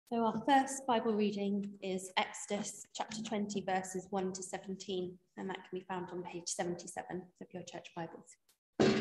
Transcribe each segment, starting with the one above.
So our first Bible reading is Exodus chapter 20, verses 1 to 17, and that can be found on page 77 of your church Bibles.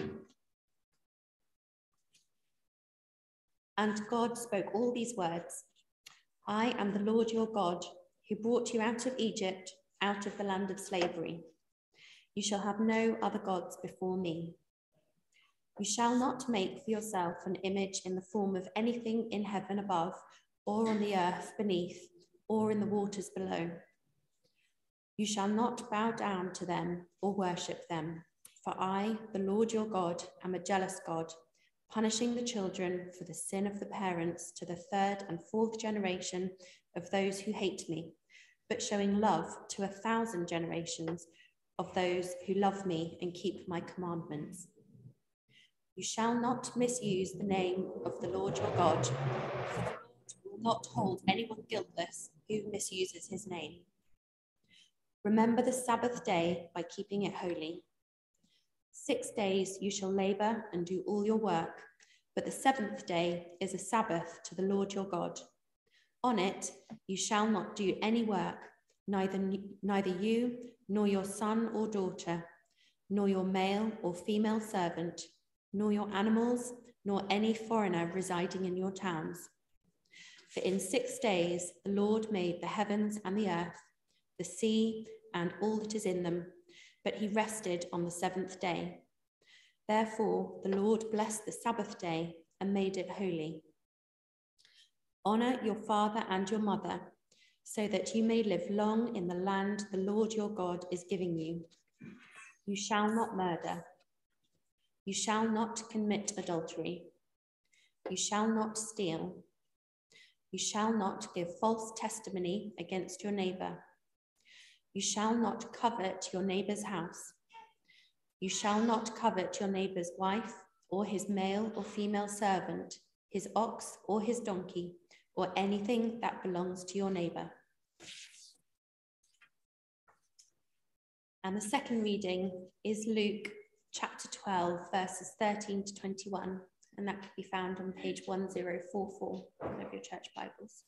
And God spoke all these words: I am the Lord your God, who brought you out of Egypt, out of the land of slavery. You shall have no other gods before me. You shall not make for yourself an image in the form of anything in heaven above, or on the earth beneath, or in the waters below. You shall not bow down to them or worship them, for I, the Lord your God, am a jealous God, punishing the children for the sin of the parents to the third and fourth generation of those who hate me, but showing love to 1,000 generations of those who love me and keep my commandments. You shall not misuse the name of the Lord your God, will not hold anyone guiltless who misuses his name. Remember the Sabbath day by keeping it holy. 6 days you shall labor and do all your work, but the seventh day is a Sabbath to the Lord your God. On it you shall not do any work, neither you nor your son or daughter, nor your male or female servant, nor your animals, nor any foreigner residing in your towns. For in 6 days the Lord made the heavens and the earth, the sea and all that is in them, but he rested on the seventh day. Therefore the Lord blessed the Sabbath day and made it holy. Honor your father and your mother, so that you may live long in the land the Lord your God is giving you. You shall not murder. You shall not commit adultery. You shall not steal. You shall not give false testimony against your neighbor. You shall not covet your neighbor's house. You shall not covet your neighbor's wife, or his male or female servant, his ox or his donkey, or anything that belongs to your neighbor. And the second reading is Luke chapter 12, verses 13 to 21. And that can be found on page 1044 of your church Bibles.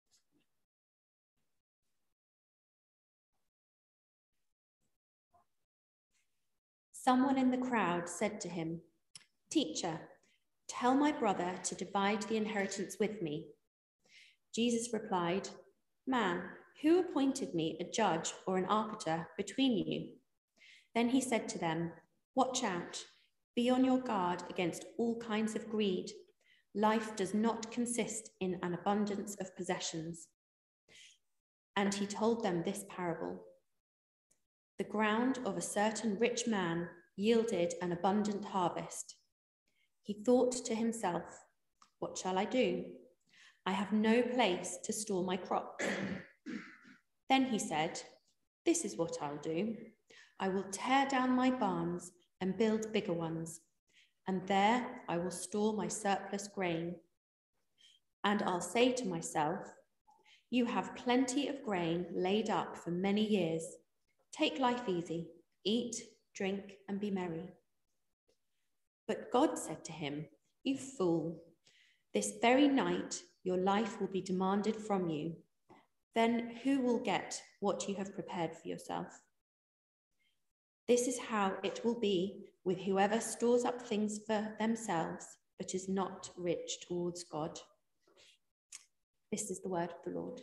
Someone in the crowd said to him, "Teacher, tell my brother to divide the inheritance with me." Jesus replied, "Man, who appointed me a judge or an arbiter between you?" Then he said to them, "Watch out. Be on your guard against all kinds of greed. Life does not consist in an abundance of possessions." And he told them this parable. The ground of a certain rich man yielded an abundant harvest. He thought to himself, "What shall I do? I have no place to store my crops." Then he said, "This is what I'll do. I will tear down my barns and build bigger ones, and there I will store my surplus grain. And I'll say to myself, you have plenty of grain laid up for many years. Take life easy, eat, drink, and be merry." But God said to him, "You fool, this very night your life will be demanded from you. Then who will get what you have prepared for yourself? This is how it will be with whoever stores up things for themselves, but is not rich towards God." This is the word of the Lord.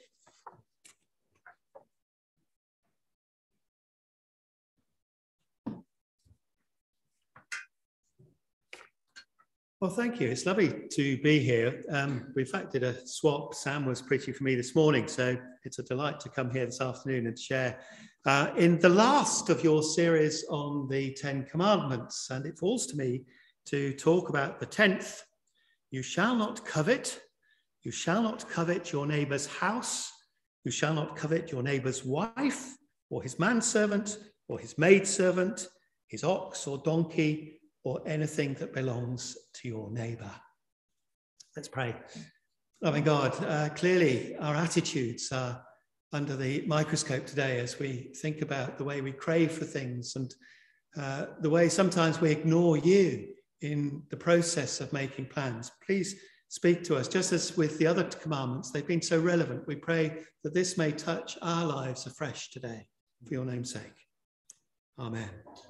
Well, thank you. It's lovely to be here. We in fact did a swap. Sam was preaching for me this morning, so it's a delight to come here this afternoon and share in the last of your series on the 10 Commandments. And it falls to me to talk about the 10th. You shall not covet. You shall not covet your neighbor's house. You shall not covet your neighbor's wife, or his manservant, or his maidservant, his ox or donkey, or anything that belongs to your neighbor. Let's pray. Loving God, clearly our attitudes are under the microscope today as we think about the way we crave for things and the way sometimes we ignore you in the process of making plans. Please speak to us. Just as with the other commandments, they've been so relevant. We pray that this may touch our lives afresh today, for your name's sake. Amen.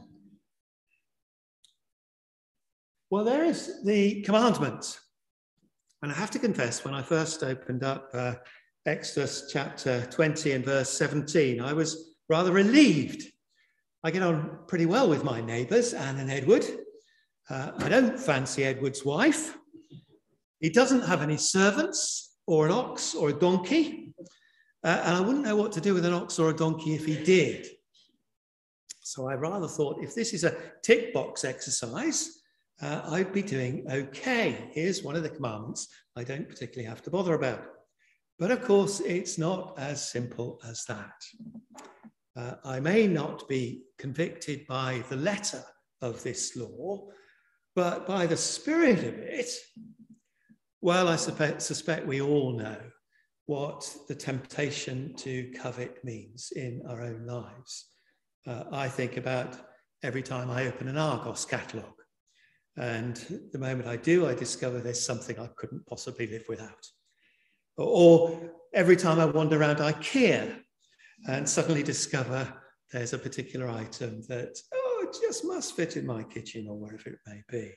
Well, there is the commandment. And I have to confess, when I first opened up Exodus chapter 20 and verse 17, I was rather relieved. I get on pretty well with my neighbours, Anne and Edward. I don't fancy Edward's wife. He doesn't have any servants or an ox or a donkey. And I wouldn't know what to do with an ox or a donkey if he did. So I rather thought, if this is a tick box exercise, I'd be doing okay. Here's one of the commandments I don't particularly have to bother about. But of course, it's not as simple as that. I may not be convicted by the letter of this law, but by the spirit of it, well, I suspect we all know what the temptation to covet means in our own lives. I think about every time I open an Argos catalogue. And the moment I do, I discover there's something I couldn't possibly live without. Or every time I wander around IKEA and suddenly discover there's a particular item that, it just must fit in my kitchen or wherever it may be.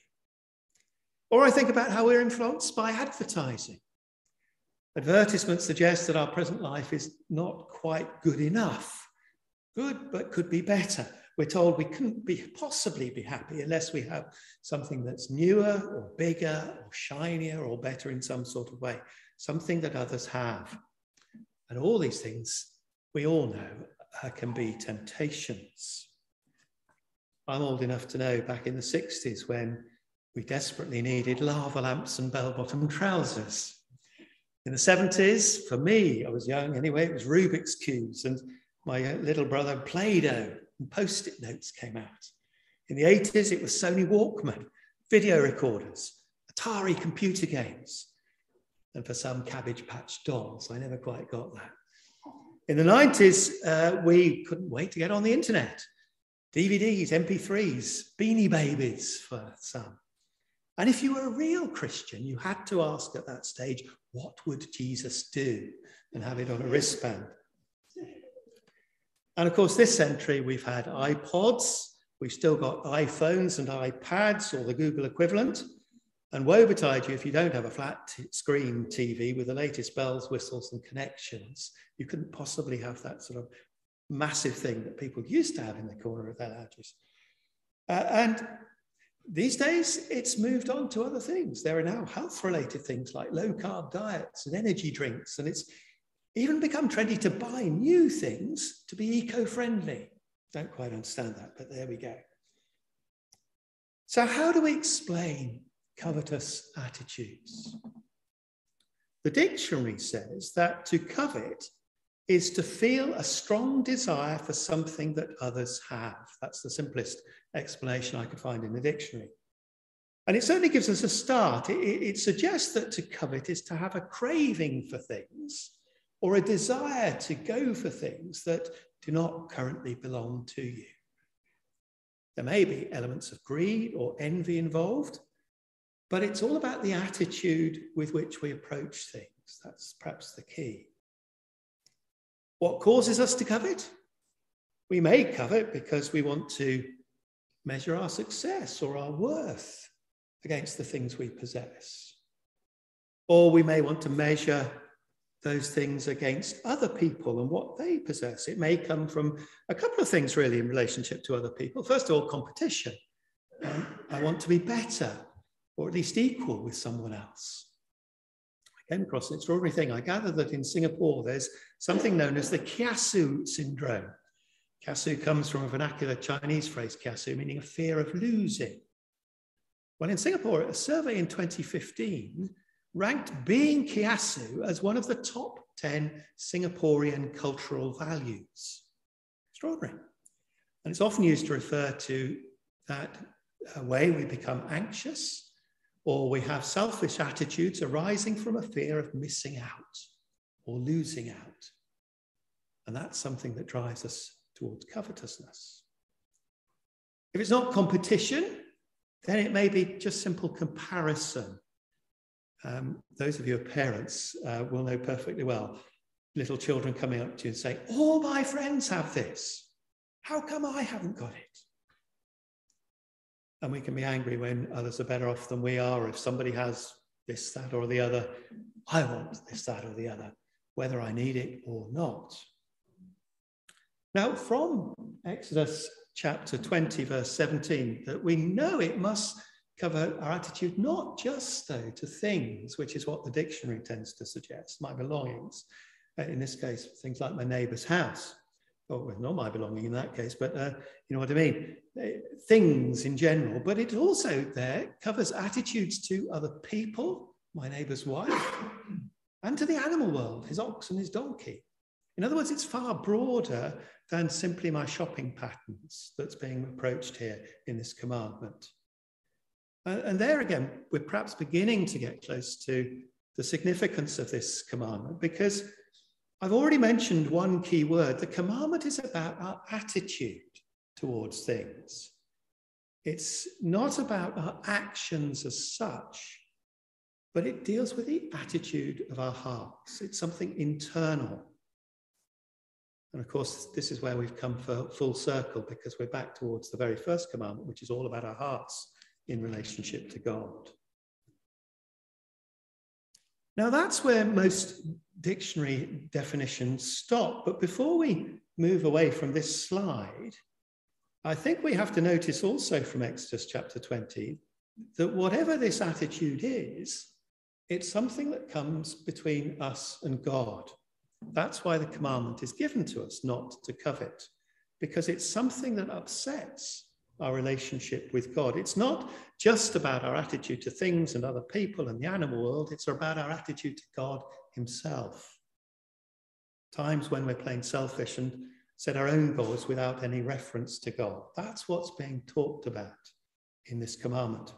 Or I think about how we're influenced by advertising. Advertisements suggest that our present life is not quite good enough. Good, but could be better. We're told we couldn't possibly be happy unless we have something that's newer or bigger or shinier or better in some sort of way, something that others have. And all these things, we all know, can be temptations. I'm old enough to know back in the 60s when we desperately needed lava lamps and bell-bottom trousers. In the 70s, for me, I was young anyway, it was Rubik's Cubes and my little brother Play-Doh. And Post-it notes came out. In the 80s, it was Sony Walkman, video recorders, Atari computer games, and for some Cabbage Patch dolls. I never quite got that. In the 90s, we couldn't wait to get on the internet. DVDs, MP3s, Beanie Babies for some. And if you were a real Christian, you had to ask at that stage, what would Jesus do? And have it on a wristband. And of course, this century, we've had iPods, we've still got iPhones and iPads, or the Google equivalent. And woe betide you if you don't have a flat screen TV with the latest bells, whistles, and connections. You couldn't possibly have that sort of massive thing that people used to have in the corner of their lounges. And these days, it's moved on to other things. There are now health-related things like low-carb diets and energy drinks, and it's even become trendy to buy new things to be eco-friendly. Don't quite understand that, but there we go. So how do we explain covetous attitudes? The dictionary says that to covet is to feel a strong desire for something that others have. That's the simplest explanation I could find in the dictionary. And it certainly gives us a start. It suggests that to covet is to have a craving for things or a desire to go for things that do not currently belong to you. There may be elements of greed or envy involved, but it's all about the attitude with which we approach things. That's perhaps the key. What causes us to covet? We may covet because we want to measure our success or our worth against the things we possess. Or we may want to measure those things against other people and what they possess. It may come from a couple of things really in relationship to other people. First of all, competition. I want to be better or at least equal with someone else. I came across an extraordinary thing. I gather that in Singapore, there's something known as the kiasu syndrome. Kiasu comes from a vernacular Chinese phrase, kiasu, meaning a fear of losing. Well, in Singapore, a survey in 2015 ranked being kiasu as one of the top 10 Singaporean cultural values. Extraordinary. And it's often used to refer to that way we become anxious or we have selfish attitudes arising from a fear of missing out or losing out. And that's something that drives us towards covetousness. If it's not competition, then it may be just simple comparison. Those of you who are parents will know perfectly well. Little children coming up to you and saying, all my friends have this. How come I haven't got it? And we can be angry when others are better off than we are. Or if somebody has this, that, or the other, I want this, that, or the other, whether I need it or not. Now, from Exodus chapter 20, verse 17, that we know it must cover our attitude, not just, though, to things, which is what the dictionary tends to suggest, my belongings. In this case, things like my neighbour's house. Well, not my belonging in that case, but you know what I mean? Things in general. But it also there covers attitudes to other people, my neighbour's wife, and to the animal world, his ox and his donkey. In other words, it's far broader than simply my shopping patterns that's being approached here in this commandment. And there again, we're perhaps beginning to get close to the significance of this commandment, because I've already mentioned one key word. The commandment is about our attitude towards things. It's not about our actions as such, but it deals with the attitude of our hearts. It's something internal. And of course, this is where we've come full circle, because we're back towards the very first commandment, which is all about our hearts in relationship to God. Now, that's where most dictionary definitions stop. But before we move away from this slide, I think we have to notice also from Exodus chapter 20 that whatever this attitude is, it's something that comes between us and God. That's why the commandment is given to us, not to covet, because it's something that upsets our relationship with God. It's not just about our attitude to things and other people and the animal world. It's about our attitude to God himself. Times when we're playing selfish and set our own goals without any reference to God. That's what's being talked about in this commandment.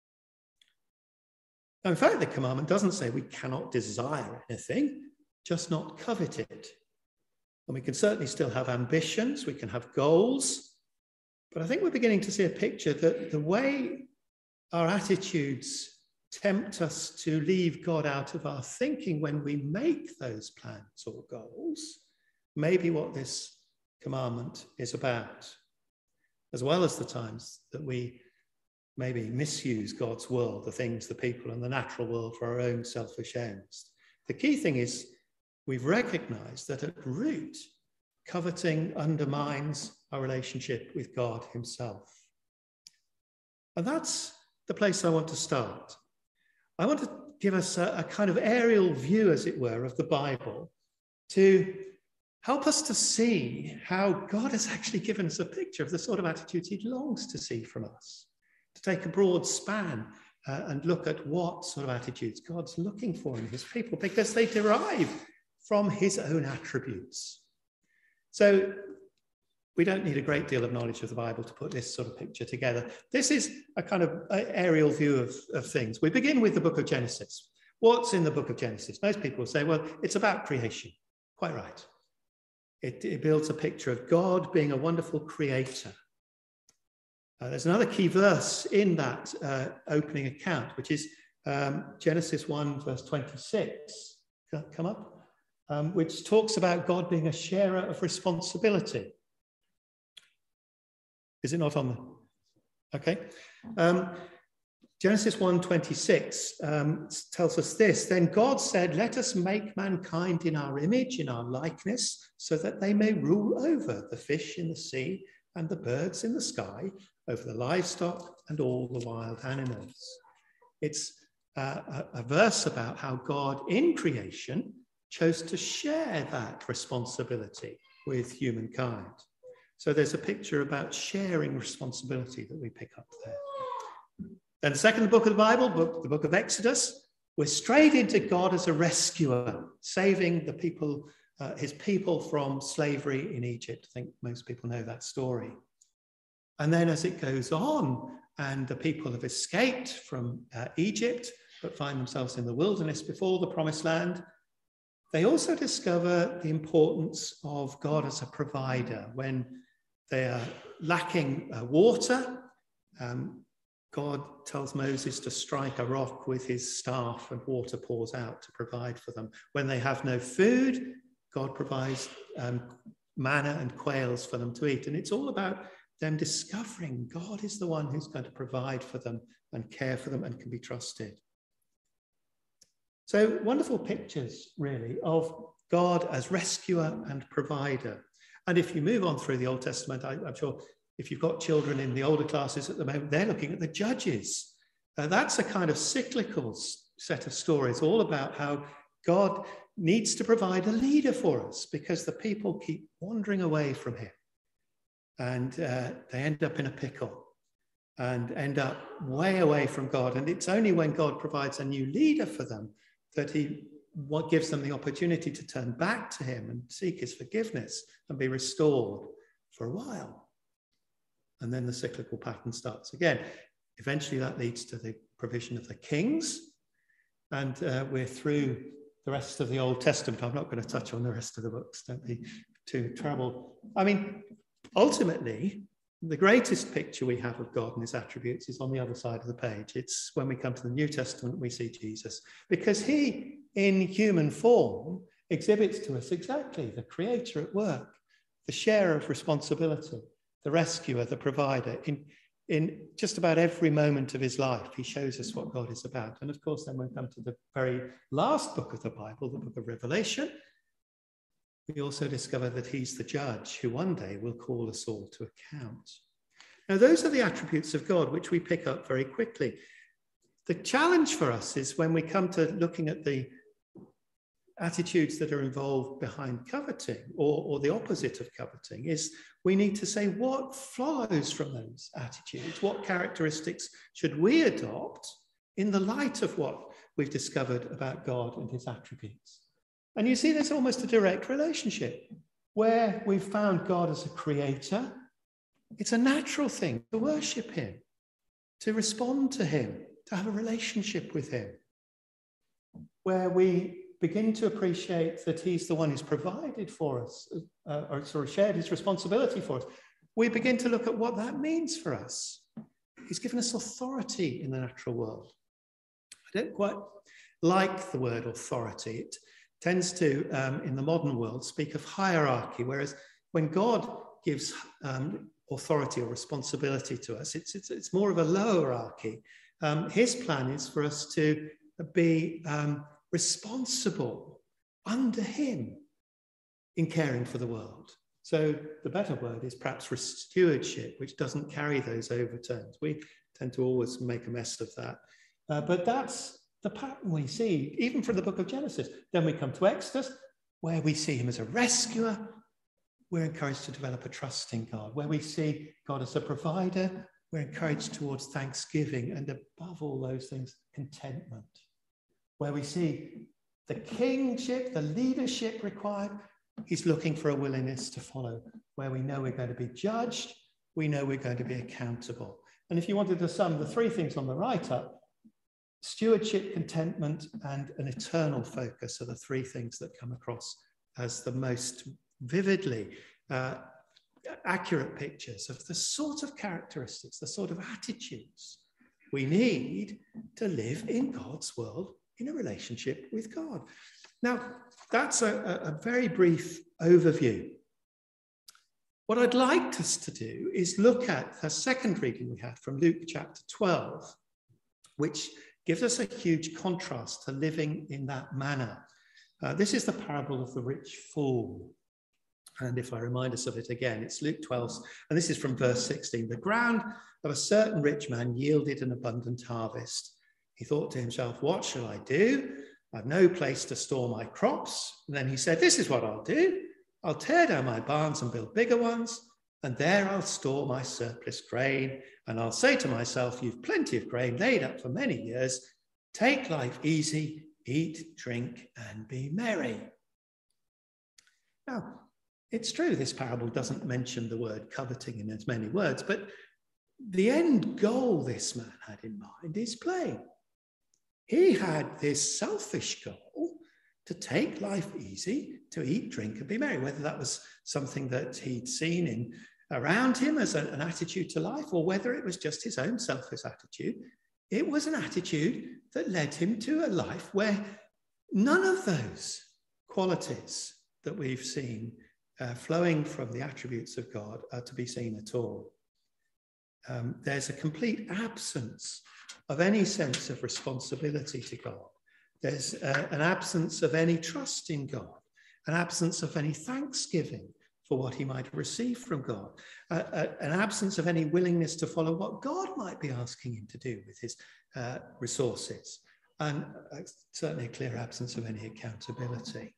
Now, in fact, the commandment doesn't say we cannot desire anything, just not covet it. And we can certainly still have ambitions, we can have goals, but I think we're beginning to see a picture that the way our attitudes tempt us to leave God out of our thinking when we make those plans or goals may be what this commandment is about, as well as the times that we maybe misuse God's world, the things, the people, and the natural world for our own selfish ends. The key thing is we've recognized that at root, coveting undermines our relationship with God himself. And that's the place I want to start. I want to give us a kind of aerial view, as it were, of the Bible to help us to see how God has actually given us a picture of the sort of attitudes he longs to see from us, to take a broad span and look at what sort of attitudes God's looking for in his people, because they derive from his own attributes. So we don't need a great deal of knowledge of the Bible to put this sort of picture together. This is a kind of aerial view of things. We begin with the book of Genesis. What's in the book of Genesis? Most people say, well, it's about creation. Quite right. It builds a picture of God being a wonderful creator. There's another key verse in that opening account, which is Genesis 1, verse 26. Come up. Which talks about God being a sharer of responsibility. Is it not on the? Okay. Genesis 1:26 tells us this. Then God said, let us make mankind in our image, in our likeness, so that they may rule over the fish in the sea and the birds in the sky, over the livestock and all the wild animals. It's a verse about how God in creation chose to share that responsibility with humankind. So there's a picture about sharing responsibility that we pick up there. Then the second book of the Bible, the book of Exodus, we're straight into God as a rescuer, saving the people, his people from slavery in Egypt. I think most people know that story. And then as it goes on, and the people have escaped from Egypt, but find themselves in the wilderness before the promised land, they also discover the importance of God as a provider when they are lacking water. God tells Moses to strike a rock with his staff and water pours out to provide for them. When they have no food, God provides manna and quails for them to eat. And it's all about them discovering God is the one who's going to provide for them and care for them and can be trusted. So wonderful pictures, really, of God as rescuer and provider. And if you move on through the Old Testament, I'm sure if you've got children in the older classes at the moment, they're looking at the Judges. That's a kind of cyclical set of stories, all about how God needs to provide a leader for us because the people keep wandering away from him. And they end up in a pickle and end up way away from God. And it's only when God provides a new leader for them that what gives them the opportunity to turn back to him and seek his forgiveness and be restored for a while. And then the cyclical pattern starts again. Eventually that leads to the provision of the kings. And we're through the rest of the Old Testament. I'm not going to touch on the rest of the books. Don't be too troubled. I mean, ultimately, the greatest picture we have of God and his attributes is on the other side of the page. It's when we come to the New Testament, we see Jesus. Because he, in human form, exhibits to us exactly the creator at work, the sharer of responsibility, the rescuer, the provider. In just about every moment of his life, he shows us what God is about. And of course, then when we come to the very last book of the Bible, the book of Revelation, we also discover that he's the judge who one day will call us all to account. Now, those are the attributes of God, which we pick up very quickly. The challenge for us is when we come to looking at the attitudes that are involved behind coveting, or the opposite of coveting, is we need to say what follows from those attitudes, what characteristics should we adopt in the light of what we've discovered about God and his attributes. And you see there's almost a direct relationship. Where we've found God as a creator, it's a natural thing to worship him, to respond to him, to have a relationship with him. Where we begin to appreciate that he's the one who's provided for us, or shared his responsibility for us, we begin to look at what that means for us. He's given us authority in the natural world. I don't quite like the word authority. It tends to, in the modern world, speak of hierarchy, whereas when God gives authority or responsibility to us, it's more of a lower hierarchy. His plan is for us to be responsible under him in caring for the world. So the better word is perhaps stewardship, which doesn't carry those overtones. We tend to always make a mess of that. But that's the pattern we see, even from the book of Genesis. Then we come to Exodus, where we see him as a rescuer. We're encouraged to develop a trust in God. Where we see God as a provider, we're encouraged towards thanksgiving, and above all those things, contentment. Where we see the kingship, the leadership required, he's looking for a willingness to follow. Where we know we're going to be judged, we know we're going to be accountable. And if you wanted to sum the three things on the right up, stewardship, contentment, and an eternal focus are the three things that come across as the most vividly accurate pictures of the sort of characteristics, the sort of attitudes we need to live in God's world in a relationship with God. Now, that's a very brief overview. What I'd like us to do is look at the second reading we had from Luke chapter 12, which gives us a huge contrast to living in that manner. This is the parable of the rich fool. And if I remind us of it again, it's Luke 12, and this is from verse 16. The ground of a certain rich man yielded an abundant harvest. He thought to himself, what shall I do? I've no place to store my crops. And then he said, this is what I'll do. I'll tear down my barns and build bigger ones, and there I'll store my surplus grain. And I'll say to myself, you've plenty of grain laid up for many years. Take life easy, eat, drink, and be merry. Now, it's true this parable doesn't mention the word coveting in as many words, but the end goal this man had in mind is plain. He had this selfish goal to take life easy, to eat, drink, and be merry, whether that was something that he'd seen in around him as an attitude to life, or whether it was just his own selfish attitude, it was an attitude that led him to a life where none of those qualities that we've seen flowing from the attributes of God are to be seen at all. There's a complete absence of any sense of responsibility to God. There's an absence of any trust in God, an absence of any thanksgiving for what he might receive from God, an absence of any willingness to follow what God might be asking him to do with his resources, and certainly a clear absence of any accountability.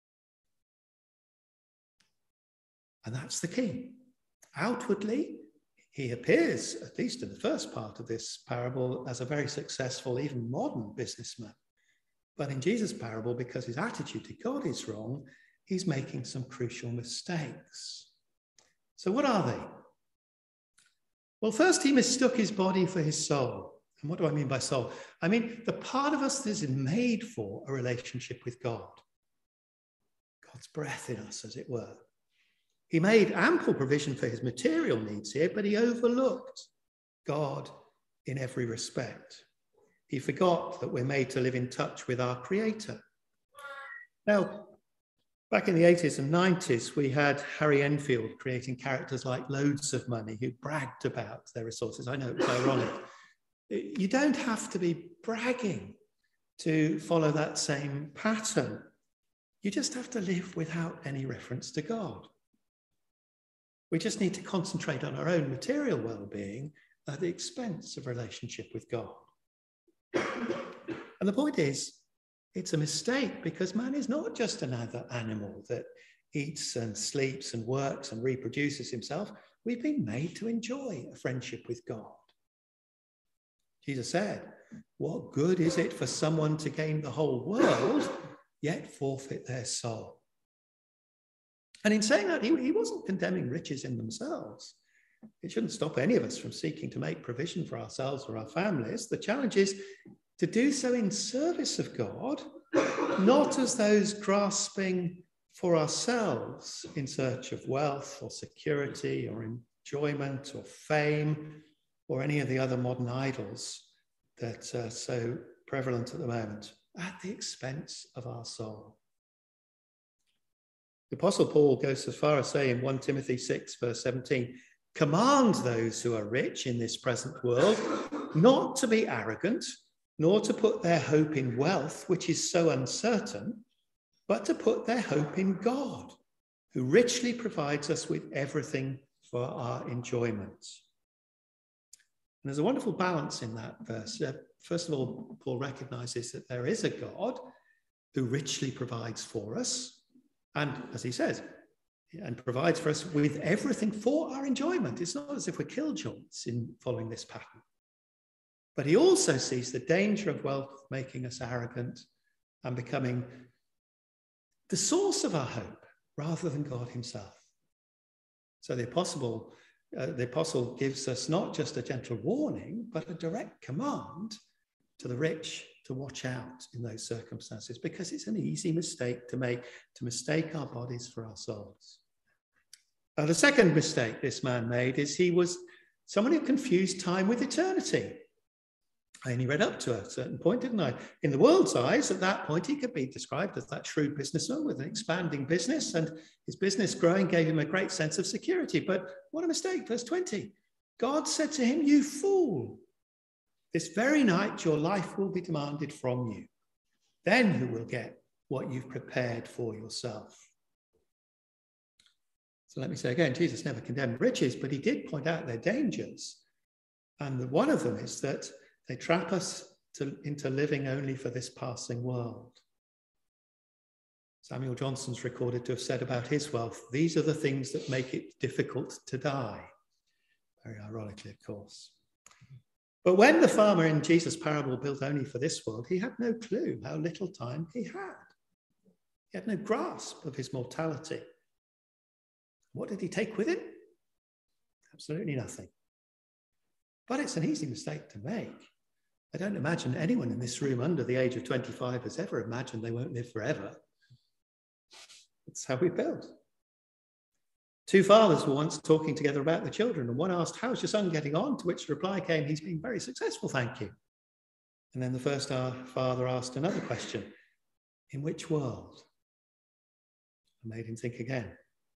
And that's the key. Outwardly, he appears, at least in the first part of this parable, as a very successful, even modern businessman. But in Jesus' parable, because his attitude to God is wrong, he's making some crucial mistakes. So what are they? Well, first, he mistook his body for his soul. And what do I mean by soul? I mean the part of us that is made for a relationship with God. God's breath in us, as it were. He made ample provision for his material needs here, but he overlooked God in every respect. He forgot that we're made to live in touch with our Creator. Now, back in the 80s and 90s, we had Harry Enfield creating characters like Loads of Money who bragged about their resources. I know it was ironic. You don't have to be bragging to follow that same pattern. You just have to live without any reference to God. We just need to concentrate on our own material well-being at the expense of relationship with God. And the point is, it's a mistake, because man is not just another animal that eats and sleeps and works and reproduces himself. We've been made to enjoy a friendship with God. Jesus said, what good is it for someone to gain the whole world, yet forfeit their soul? And in saying that, he wasn't condemning riches in themselves. It shouldn't stop any of us from seeking to make provision for ourselves or our families. The challenge is to do so in service of God, not as those grasping for ourselves in search of wealth or security or enjoyment or fame or any of the other modern idols that are so prevalent at the moment, at the expense of our soul. The Apostle Paul goes as far as saying in 1 Timothy 6, verse 17, command those who are rich in this present world not to be arrogant, nor to put their hope in wealth, which is so uncertain, but to put their hope in God, who richly provides us with everything for our enjoyment. And there's a wonderful balance in that verse. First of all, Paul recognizes that there is a God who richly provides for us, and as he says, and provides for us with everything for our enjoyment. It's not as if we're killjoys in following this pattern. But he also sees the danger of wealth making us arrogant and becoming the source of our hope rather than God himself. So the apostle gives us not just a gentle warning, but a direct command to the rich to watch out in those circumstances, because it's an easy mistake to make, to mistake our bodies for our souls. The second mistake this man made is he was someone who confused time with eternity. I only read up to a certain point, didn't I? In the world's eyes, at that point, he could be described as that shrewd businessman with an expanding business, and his business growing gave him a great sense of security. But what a mistake, verse 20. God said to him, you fool, this very night your life will be demanded from you. Then who will get what you've prepared for yourself? So let me say again, Jesus never condemned riches, but he did point out their dangers. And one of them is that they trap us into living only for this passing world. Samuel Johnson's recorded to have said about his wealth, these are the things that make it difficult to die. Very ironically, of course. But when the farmer in Jesus' parable built only for this world, he had no clue how little time he had. He had no grasp of his mortality. What did he take with him? Absolutely nothing. But it's an easy mistake to make. I don't imagine anyone in this room under the age of 25 has ever imagined they won't live forever. It's how we build. Two fathers were once talking together about the children, and one asked, "How's your son getting on?" To which the reply came, "He's been very successful, thank you." And then the first father asked another question, "In which world?" And made him think again.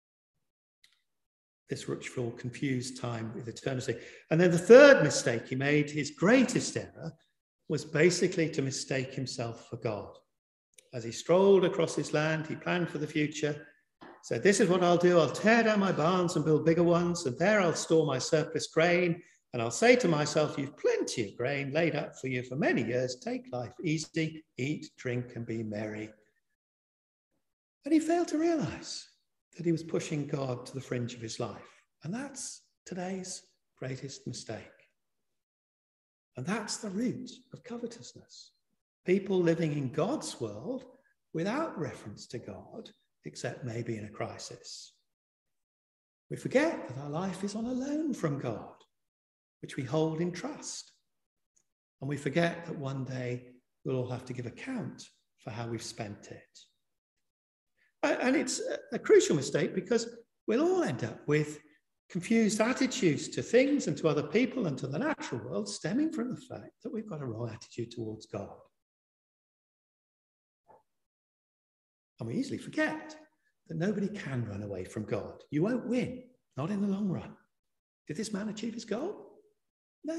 This rich fool confused time with eternity. And then the third mistake he made, his greatest error, was basically to mistake himself for God. As he strolled across his land, he planned for the future, said, "This is what I'll do. I'll tear down my barns and build bigger ones, and there I'll store my surplus grain. And I'll say to myself, you've plenty of grain laid up for you for many years. Take life easy, eat, drink, and be merry." But he failed to realize that he was pushing God to the fringe of his life. And that's today's greatest mistake. And that's the root of covetousness. People living in God's world without reference to God, except maybe in a crisis. We forget that our life is on a loan from God, which we hold in trust. And we forget that one day we'll all have to give account for how we've spent it. And it's a crucial mistake because we'll all end up with confused attitudes to things and to other people and to the natural world, stemming from the fact that we've got a wrong attitude towards God. And we easily forget that nobody can run away from God. You won't win, not in the long run. Did this man achieve his goal? No.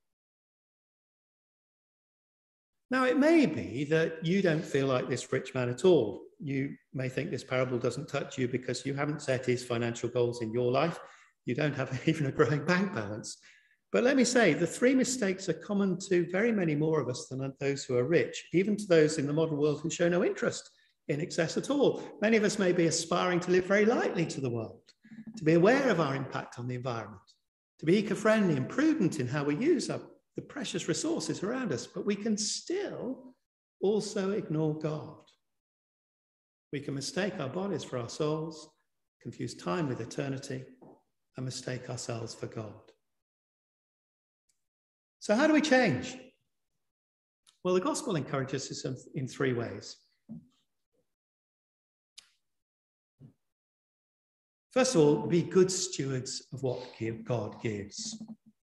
Now, it may be that you don't feel like this rich man at all. You may think this parable doesn't touch you because you haven't set his financial goals in your life. You don't have even a growing bank balance. But let me say, the three mistakes are common to very many more of us than those who are rich, even to those in the modern world who show no interest in excess at all. Many of us may be aspiring to live very lightly to the world, to be aware of our impact on the environment, to be eco-friendly and prudent in how we use the precious resources around us, but we can still also ignore God. We can mistake our bodies for our souls, confuse time with eternity, and mistake ourselves for God. So how do we change? Well, the gospel encourages us in three ways. First of all, be good stewards of what God gives.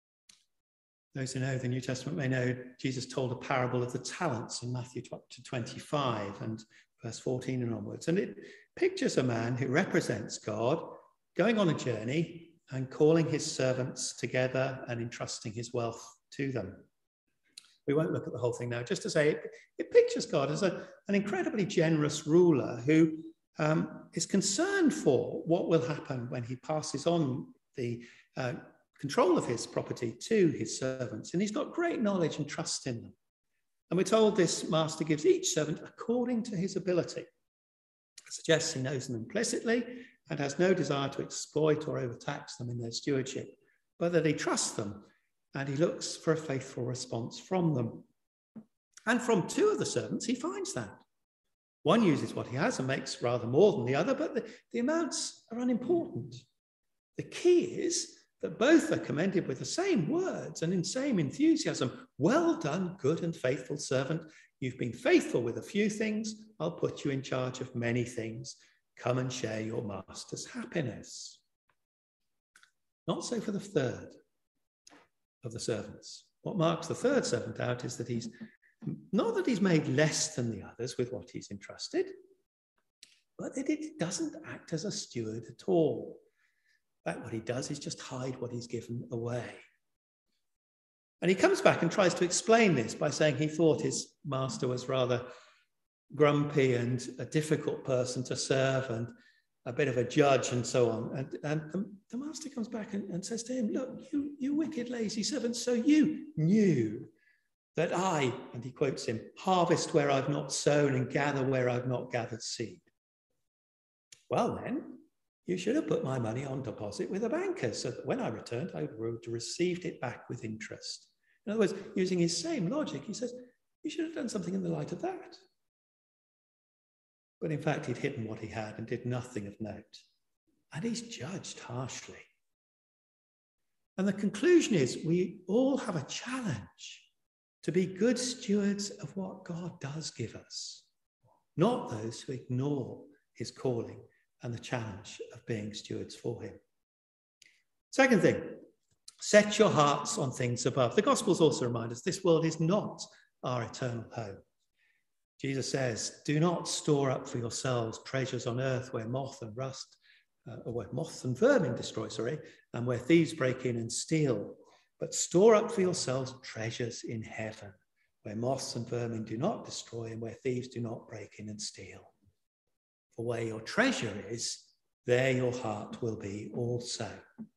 Those who know the New Testament may know Jesus told a parable of the talents in Matthew chapter 25 and verse 14 and onwards. And it pictures a man who represents God going on a journey and calling his servants together and entrusting his wealth to them. We won't look at the whole thing now, just to say it pictures God as an incredibly generous ruler who is concerned for what will happen when he passes on the control of his property to his servants. And he's got great knowledge and trust in them. And we're told this master gives each servant according to his ability. It suggests he knows them implicitly and has no desire to exploit or overtax them in their stewardship, but that he trusts them and he looks for a faithful response from them. And from two of the servants, he finds that. One uses what he has and makes rather more than the other, but the amounts are unimportant. The key is that both are commended with the same words and in same enthusiasm. "Well done, good and faithful servant. You've been faithful with a few things. I'll put you in charge of many things. Come and share your master's happiness." Not so for the third of the servants. What marks the third servant out is that he's made less than the others with what he's entrusted, but that it doesn't act as a steward at all. In fact, what he does is just hide what he's given away. And he comes back and tries to explain this by saying he thought his master was rather grumpy and a difficult person to serve and a bit of a judge and so on. And the master comes back and says to him, "Look, you wicked, lazy servant, so you knew that I," and he quotes him, "harvest where I've not sown and gather where I've not gathered seed. Well then, you should have put my money on deposit with a banker so that when I returned, I would have received it back with interest." In other words, using his same logic, he says, you should have done something in the light of that. But in fact, he'd hidden what he had and did nothing of note. And he's judged harshly. And the conclusion is we all have a challenge to be good stewards of what God does give us, not those who ignore his calling and the challenge of being stewards for him. Second thing, set your hearts on things above. The Gospels also remind us this world is not our eternal home. Jesus says, do not store up for yourselves treasures on earth where moth and vermin destroy, and where thieves break in and steal. But store up for yourselves treasures in heaven, where moths and vermin do not destroy and where thieves do not break in and steal. For where your treasure is, there your heart will be also.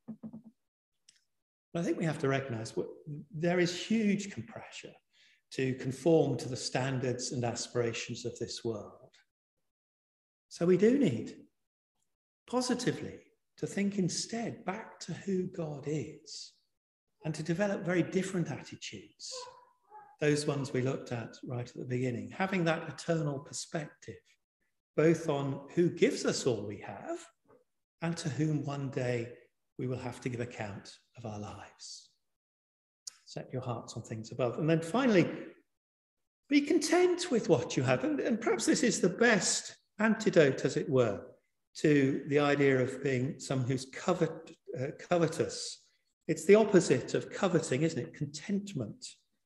But I think we have to recognize there is huge pressure to conform to the standards and aspirations of this world. So we do need, positively, to think instead back to who God is and to develop very different attitudes. Those ones we looked at right at the beginning, having that eternal perspective, both on who gives us all we have and to whom one day we will have to give account of our lives. Set your hearts on things above. And then finally, be content with what you have. And perhaps this is the best antidote, as it were, to the idea of being someone who's covetous. It's the opposite of coveting, isn't it? Contentment.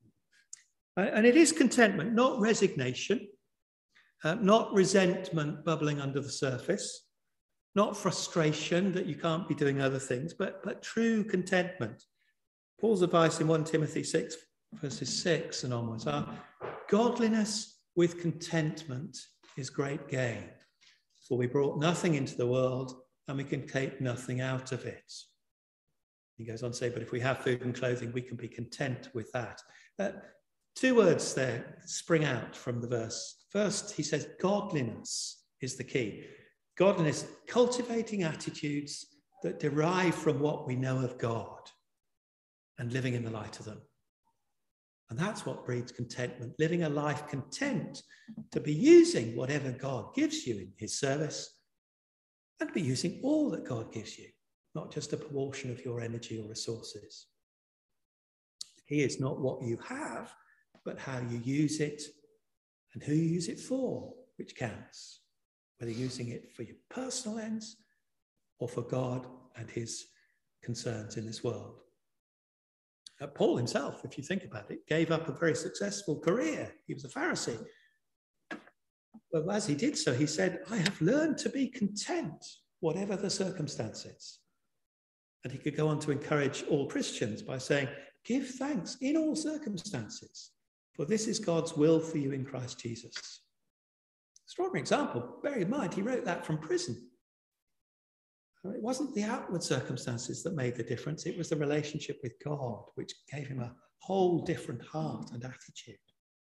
And it is contentment, not resignation, not resentment bubbling under the surface, not frustration that you can't be doing other things, but true contentment. Paul's advice in 1 Timothy 6, verses 6 and onwards are, godliness with contentment is great gain, for we brought nothing into the world and we can take nothing out of it. He goes on to say, but if we have food and clothing, we can be content with that. Two words there spring out from the verse. First, he says godliness is the key. Godliness, cultivating attitudes that derive from what we know of God and living in the light of them. And that's what breeds contentment, living a life content to be using whatever God gives you in his service and to be using all that God gives you, not just a proportion of your energy or resources. The key is not what you have, but how you use it and who you use it for, which counts, whether you're using it for your personal ends or for God and his concerns in this world. Paul himself, if you think about it, gave up a very successful career. He was a Pharisee. But as he did so, he said, I have learned to be content, whatever the circumstances. And he could go on to encourage all Christians by saying, give thanks in all circumstances, for this is God's will for you in Christ Jesus. Extraordinary example. Bear in mind, he wrote that from prison. It wasn't the outward circumstances that made the difference. It was the relationship with God, which gave him a whole different heart and attitude.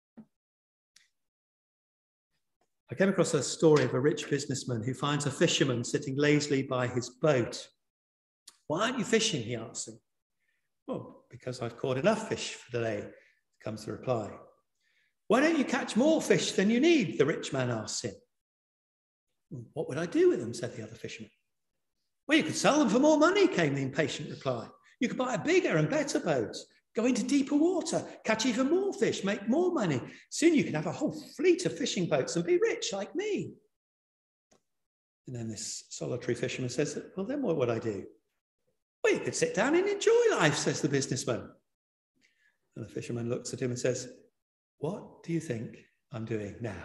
I came across a story of a rich businessman who finds a fisherman sitting lazily by his boat. Why aren't you fishing? He asks him. Well, because I've caught enough fish for today, comes the reply. Why don't you catch more fish than you need? The rich man asks him. What would I do with them? Said the other fisherman. Well, you could sell them for more money, came the impatient reply. You could buy a bigger and better boat, go into deeper water, catch even more fish, make more money. Soon you can have a whole fleet of fishing boats and be rich like me. And then this solitary fisherman says, well, then what would I do? Well, you could sit down and enjoy life, says the businessman. And the fisherman looks at him and says, what do you think I'm doing now?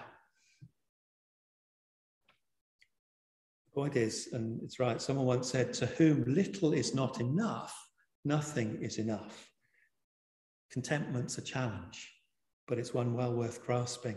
The point is, and it's right, someone once said, to whom little is not enough, nothing is enough. Contentment's a challenge, but it's one well worth grasping.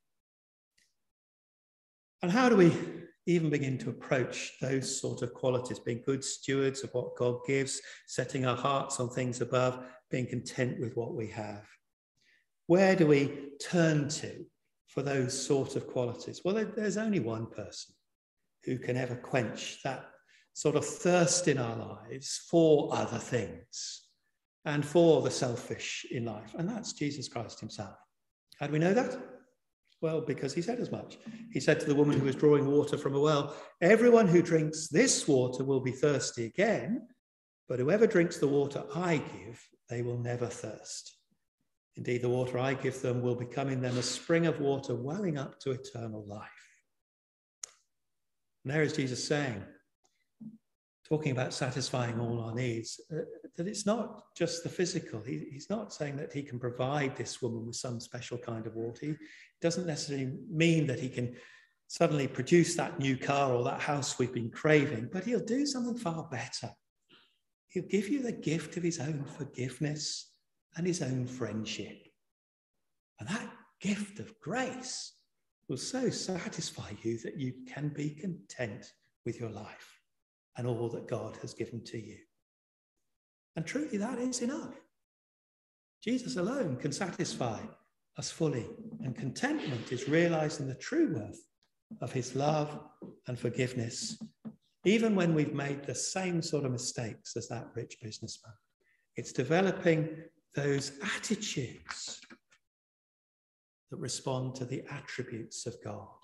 And how do we even begin to approach those sort of qualities, being good stewards of what God gives, setting our hearts on things above, being content with what we have? Where do we turn to for those sort of qualities? Well, there's only one person who can ever quench that sort of thirst in our lives for other things and for the selfish in life, and that's Jesus Christ himself. How do we know that? Well, because he said as much. He said to the woman who was drawing water from a well, everyone who drinks this water will be thirsty again, but whoever drinks the water I give, they will never thirst. Indeed, the water I give them will become in them a spring of water welling up to eternal life. And there is Jesus saying, talking about satisfying all our needs, that it's not just the physical. He's not saying that he can provide this woman with some special kind of water. He doesn't necessarily mean that he can suddenly produce that new car or that house we've been craving, but he'll do something far better. He'll give you the gift of his own forgiveness and his own friendship. And that gift of grace will so satisfy you that you can be content with your life and all that God has given to you. And truly, that is enough. Jesus alone can satisfy us fully, and contentment is realizing the true worth of his love and forgiveness, even when we've made the same sort of mistakes as that rich businessman. It's developing those attitudes that respond to the attributes of God.